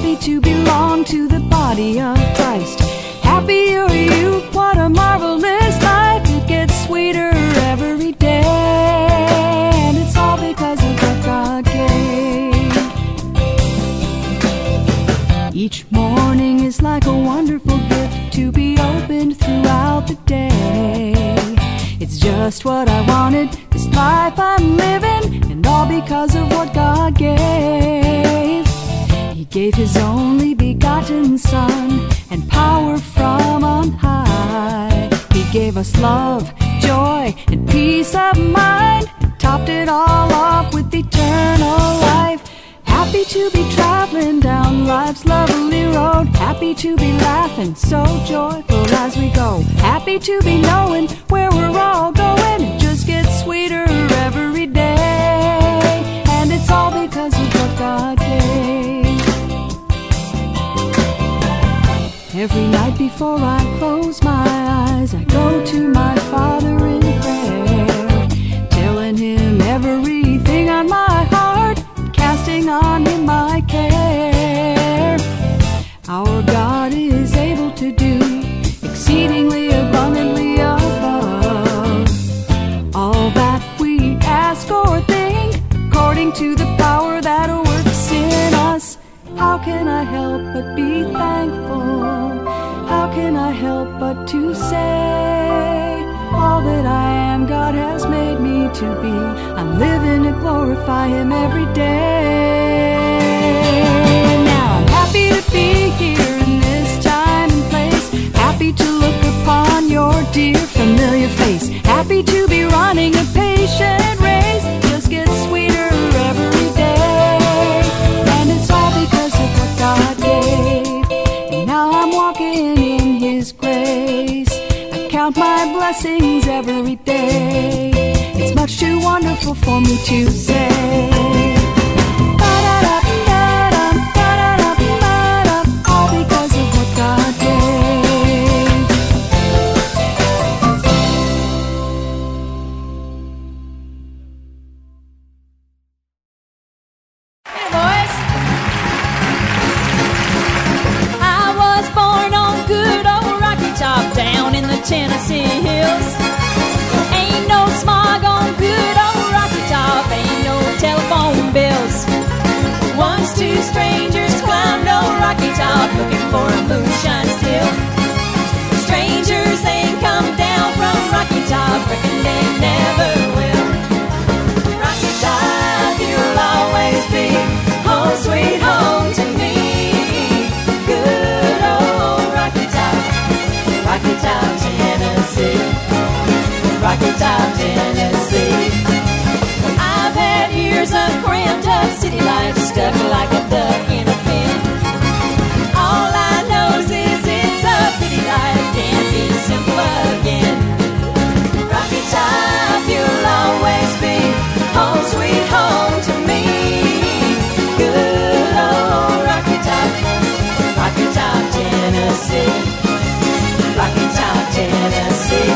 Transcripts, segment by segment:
happy to belong to the body of Christ. Happy are you, what a marvelous life. It gets sweeter every day, and it's all because of what God gave. Each morning is like a wonderful gift to be opened throughout the day. It's just what I wanted, this life I'm living, and all because of what God gave. He gave His only begotten Son and power from on high. He gave us love, joy, and peace of mind, and topped it all off with eternal life. Happy to be traveling down life's lovely road. Happy to be laughing, so joyful as we go. Happy to be knowing where we're all going. It just gets sweeter every day, and it's all because of what God gave. Every night before I close my eyes, I go to my Father in prayer, telling Him everything on my heart, casting on Him my care. Our God is able to do exceedingly abundantly above all that we ask or think, according to the power that works in us. How can I help but be thankful? How can I help but to say, all that I am God has made me to be. I'm living to glorify Him every day. Now I'm happy to be here in this time and place, happy to look upon your dear familiar face, happy to be running a patient race, just gets sweeter every day, and it's all because of what God gave. And now I'm walking in His grace, I count my blessings every day. It's much too wonderful for me to say. All because of what God gave. Hey boys! I was born on good old Rocky Top down in the Tennessee hills. Ain't no smog on good old Rocky Top, ain't no telephone bills. Once two strangers climbed old Rocky Top looking for a moonshine still. Strangers ain't come down from Rocky Top, reckon they never will. Rocky Top, you'll always be home sweet home to me. Good old Rocky Top, Tennessee. Rocky Top, Tennessee. I've had years of cramped up city life, stuck like a duck in a pen. All I know is it's a pity life can't be simple again. Rocky Top, you'll always be home sweet home to me. Good old Rocky Top, Tennessee. Rocky Top, Tennessee.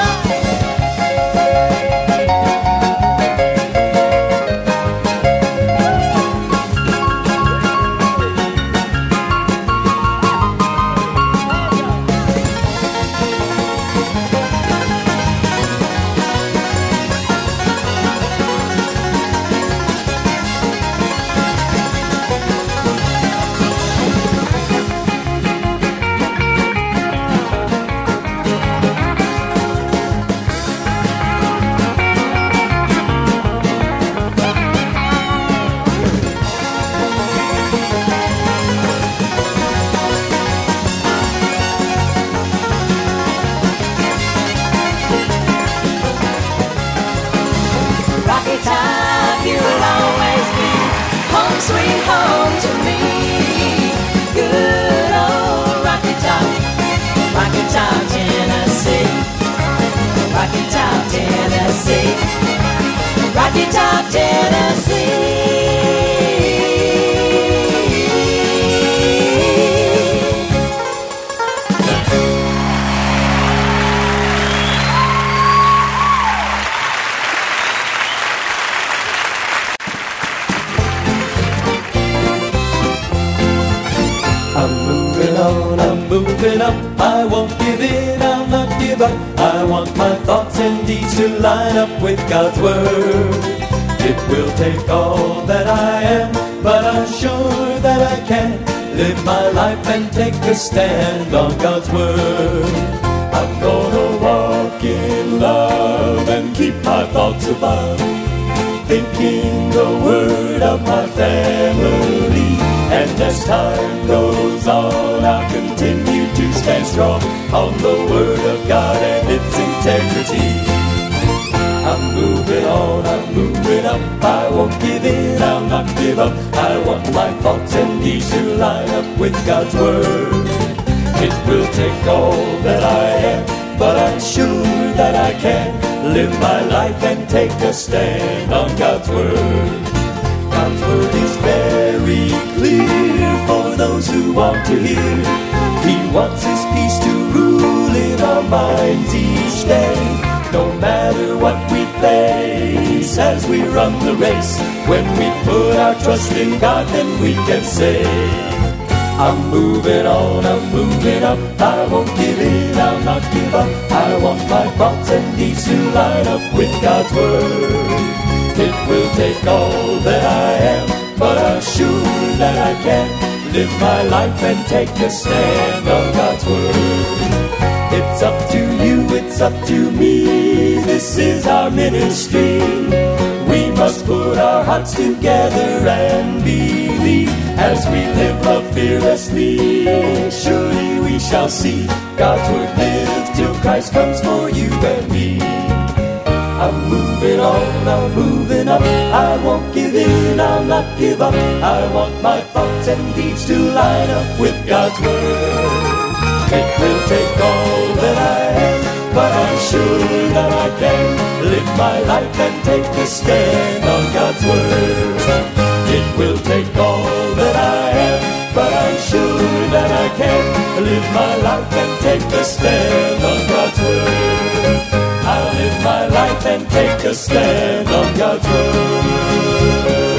Rocky Top, you'll always be home sweet home to me. Good old Rocky Top, Tennessee. Rocky Top, Tennessee. Rocky Top, Tennessee. up, I won't give in, I'll not give up. I want my thoughts and deeds to line up with God's Word. It will take all that I am, but I'm sure that I can live my life and take a stand on God's Word. I'm gonna walk in love and keep my thoughts above, thinking the word of my family. And as time goes on, I'll continue to stand strong on the word of God and its integrity. I'm moving on, I'm moving up, I won't give in, I'll not give up. I want my thoughts and deeds to line up with God's word. It will take all that I am, but I'm sure that I can live my life and take a stand on God's word. God's word is very clear for those who want to hear. He wants his peace to rule in our minds each day. No matter what we face as we run the race, when we put our trust in God, then we can say, I'm moving on, I'm moving up, I won't give in, I'll not give up. I want my thoughts and deeds to line up with God's word. It will take all that I am, but I'm sure that I can live my life and take a stand on God's word. It's up to you, it's up to me, this is our ministry. We must put our hearts together and believe. As we live love fearlessly, surely we shall see God's word live till Christ comes for you and me. I'm moving on, I'm moving up, I won't give in, I'll not give up. I want my thoughts and deeds to line up with God's word. It will take all that I am, but I'm sure that I can live my life and take a stand on God's word. It will take all that I am, but I'm sure that I can live my life and take a stand on God's word. I'll live my life and take a stand on God's word.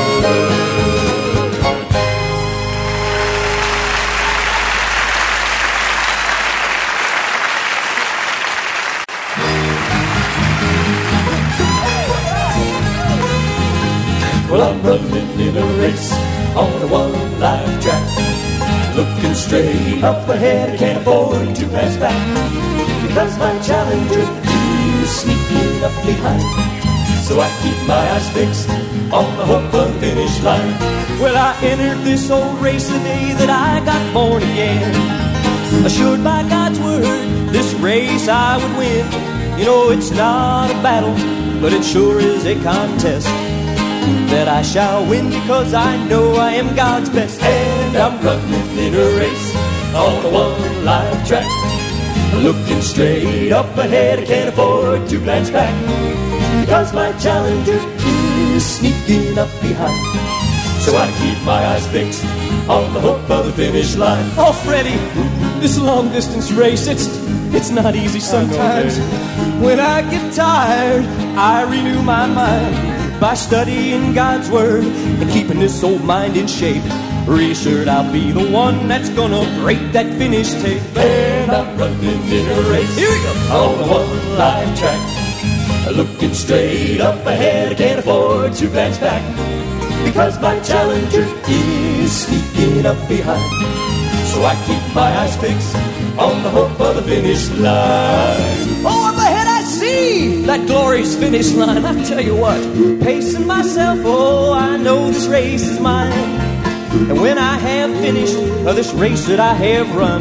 Well, I'm running in a race on a one-life track, looking straight up ahead, I can't afford to pass back, because my challenger is sneaking up behind. So I keep my eyes fixed on the hope of the finish line. Well, I entered this old race the day that I got born again, assured by God's word this race I would win. You know, it's not a battle, but it sure is a contest that I shall win, because I know I am God's best. And I'm running in a race on a one-life track, looking straight up ahead, I can't afford to glance back, because my challenger is sneaking up behind. So I keep my eyes fixed on the hope of the finish line. Oh, Freddie, this long-distance race, it's not easy sometimes. When I get tired, I renew my mind by studying God's word and keeping this old mind in shape. Reassured I'll be the one that's gonna break that finish tape. And I'm running in a race, here we go, on a one-life track, looking straight up ahead, I can't afford to glance back, because my challenger is sneaking up behind. So I keep my eyes fixed on the hope of the finish line. Oh, up ahead I see that glorious finish line. I tell you what, pacing myself, oh, I know this race is mine. And when I have finished this race that I have run,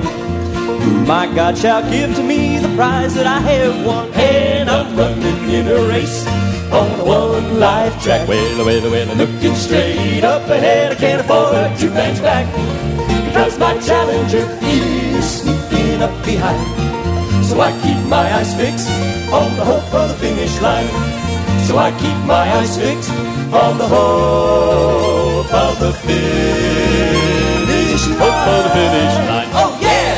my God shall give to me the prize that I have won. And I'm running in a race on a one-life track, well, looking straight up ahead, I can't afford to glance back, because my challenger is sneaking up behind. So I keep my eyes fixed on the hope of the finish line. So I keep my eyes fixed on the hope of the finish line. Hope of the finish line. Oh yeah!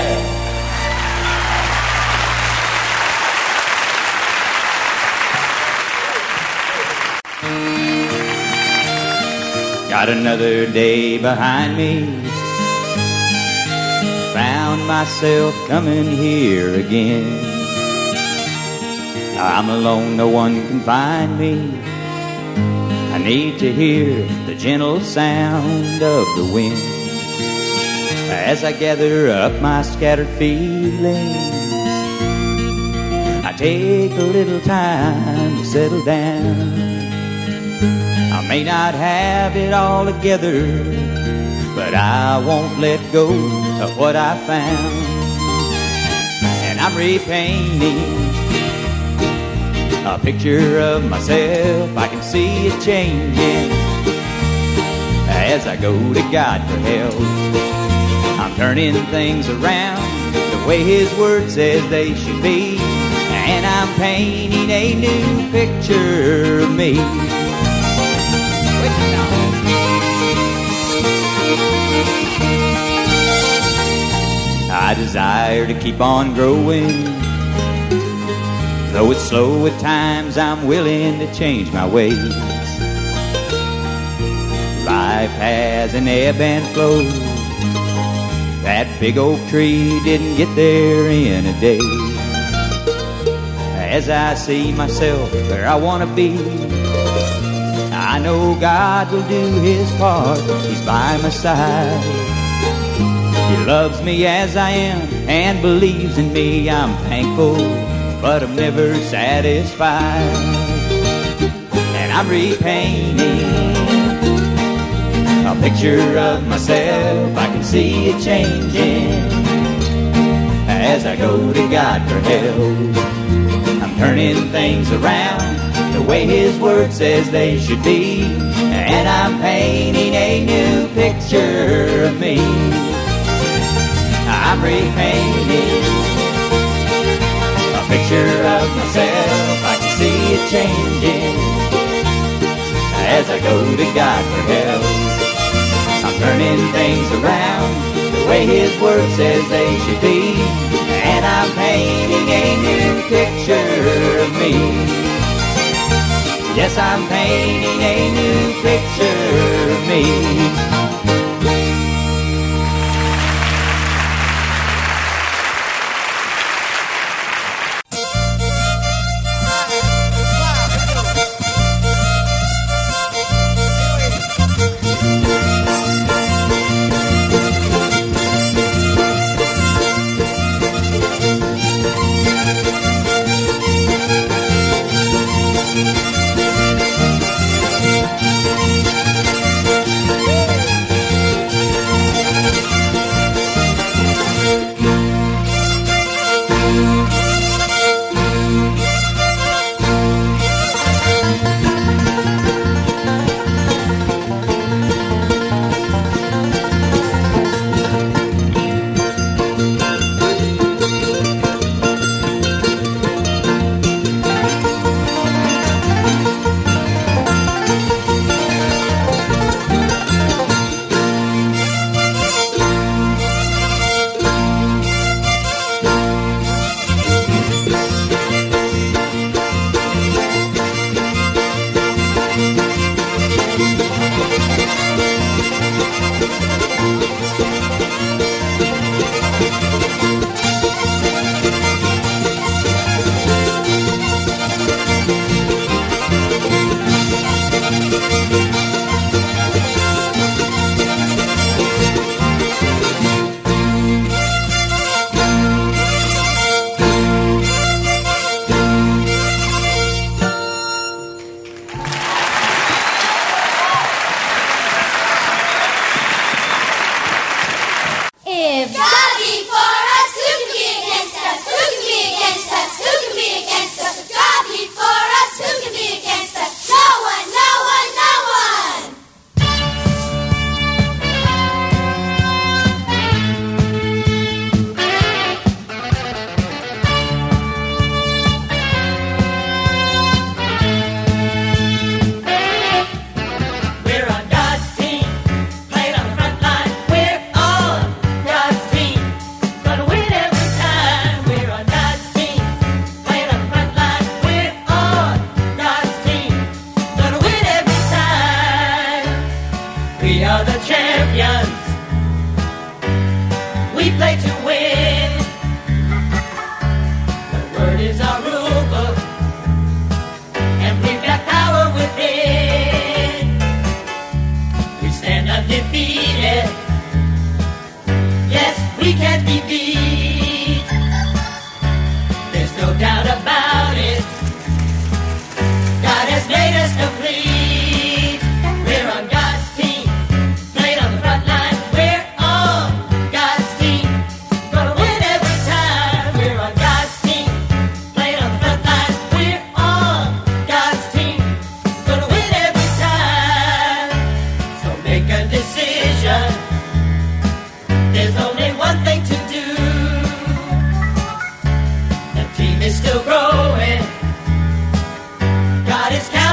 Got another day behind me, found found myself coming here again. I'm alone, no one can find me. I need to hear the gentle sound of the wind as I gather up my scattered feelings. I take a little time to settle down. I may not have it all together, but I won't let go of what I found. And I'm repainting a picture of myself. I can see it changing as I go to God for help. I'm turning things around the way His Word says they should be, and I'm painting a new picture of me. I desire to keep on growing. Though it's slow at times, I'm willing to change my ways. Life has an ebb and flow. That big oak tree didn't get there in a day. As I see myself where I want to be, I know God will do His part. He's by my side. He loves me as I am and believes in me. I'm thankful, but I'm never satisfied. And I'm repainting a picture of myself. I can see it changing as I go to God for help. I'm turning things around the way His Word says they should be, and I'm painting a new picture of me. I'm repainting a picture of myself. I can see it changing as I go to God for help. I'm turning things around the way His Word says they should be, and I'm painting a new picture of me. Yes, I'm painting a new picture of me.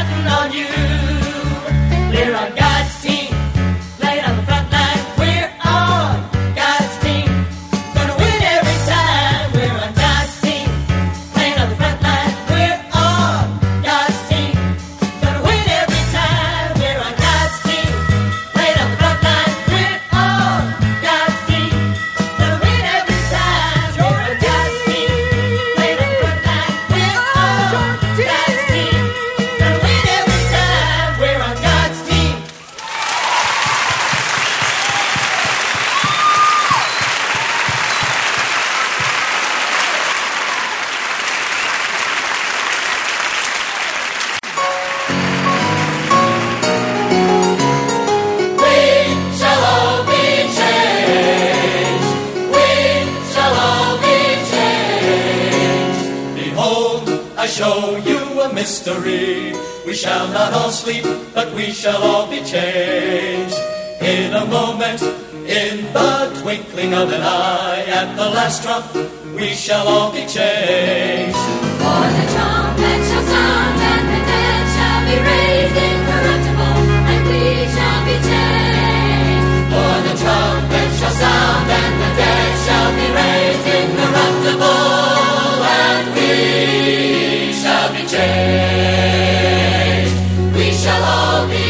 counting on you. We're on God's team, playing on the front line. We're on God's team, gonna win every time. We're on God's team, playing on the front line. We're on God's team, gonna win every time. We're on God's team, playing on the front line. We're on God's team, gonna win every time. We're on God's team, playing on the front line. We're on God's team, gonna win every time. We're on God's team. We shall all be changed. We shall all be changed. Behold, I show you a mystery. We shall not all sleep, but we shall all be changed. In a moment, in the twinkling of an eye, at the last trump, we shall all be changed. For the trumpet shall sound, and the dead shall be raised incorruptible, and we shall be changed. For the trumpet shall sound, and the dead shall be raised incorruptible, and we shall be changed. We shall all be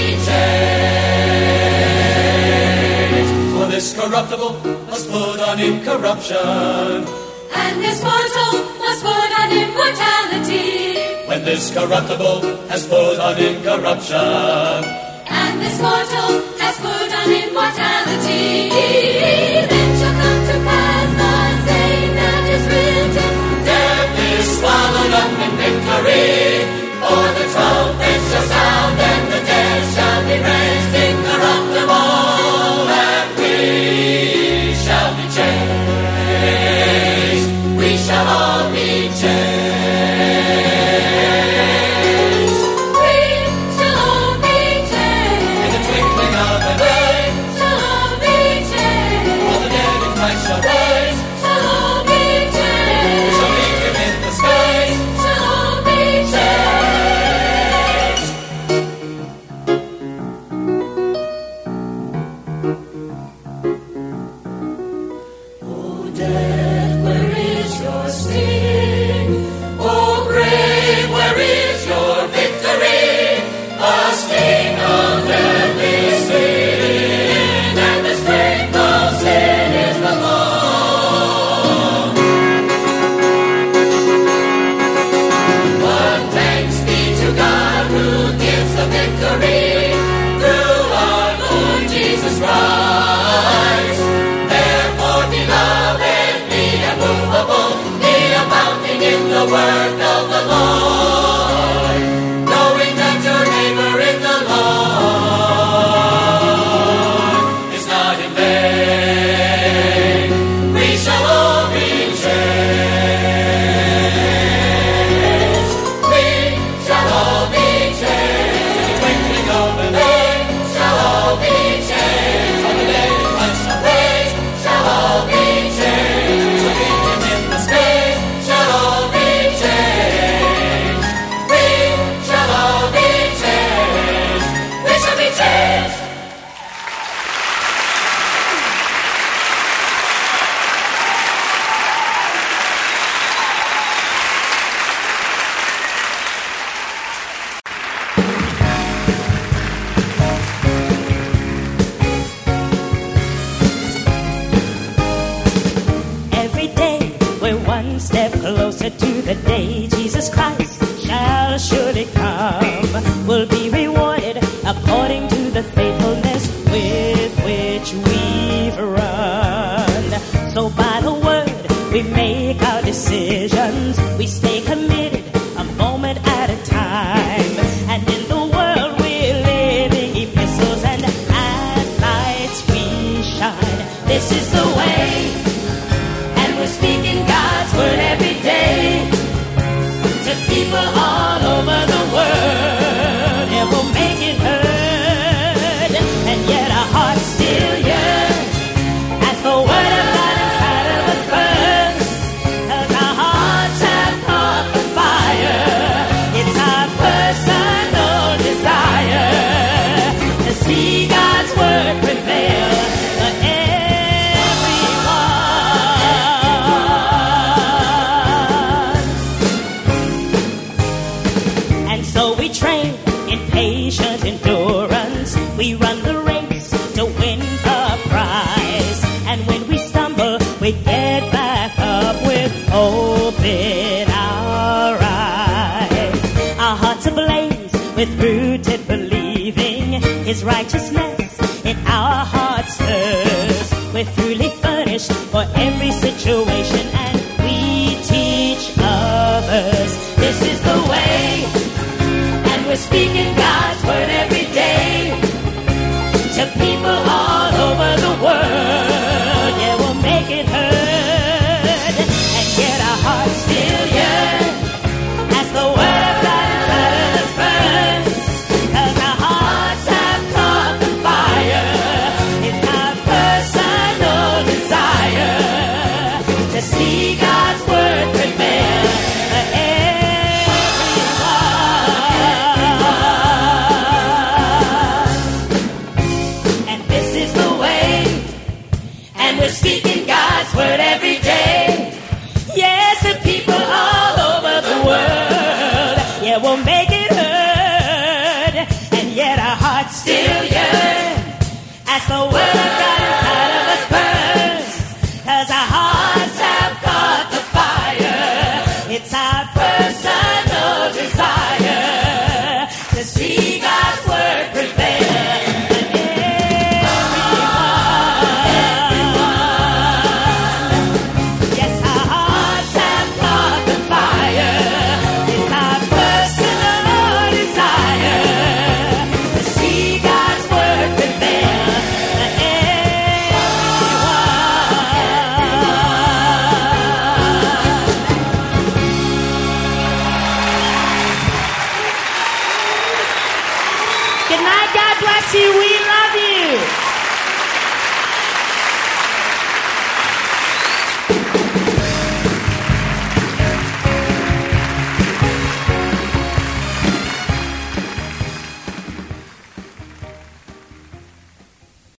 changed. For this corruptible must put on incorruption, And this mortal must put on immortality, when this corruptible has put on incorruption. and this mortal has put on immortality. Then shall come to pass the saying that is written, Death is swallowed up in victory. For the trumpet shall sound, and the dead shall be raised incorruptible, and we shall be changed. We shall all be changed. we shall all be In changed. the twinkling of an eye, Shall all be changed. all the dead in Christ shall rise. Shall all be We changed. shall meet him in the skies. Shall all be changed. Oh, death, where is your sting? Oh, grave, where is your victory? The sting of death is sin, and the strength of sin is the law. But thanks be to God who gives the victory through our Lord Jesus Christ. Therefore, beloved, be immovable, be abounding in the work of the Lord, knowing that your labor in the Lord is not in vain. We shall all be changed. We shall all be changed. In the twinkling of an eye, shall all be changed. On the day Christ shall raise, shall all be changed. We shall meet him in the skies, shall all be changed. We shall all be changed. We shall be changed. Every day we're one step closer to the day Jesus Christ shall surely come. We'll be rewarded according to the faithfulness with which we've run. So by the word we make our decisions, we stay committed a moment at a time. And in the world we're living epistles, and as lights we shine. This is the way, and we're speaking God's word every day to people all over the rooted, believing His righteousness in our hearts stirs. We're truly furnished for every situation, and we teach others. This is the way, and we're speaking God's word every day to people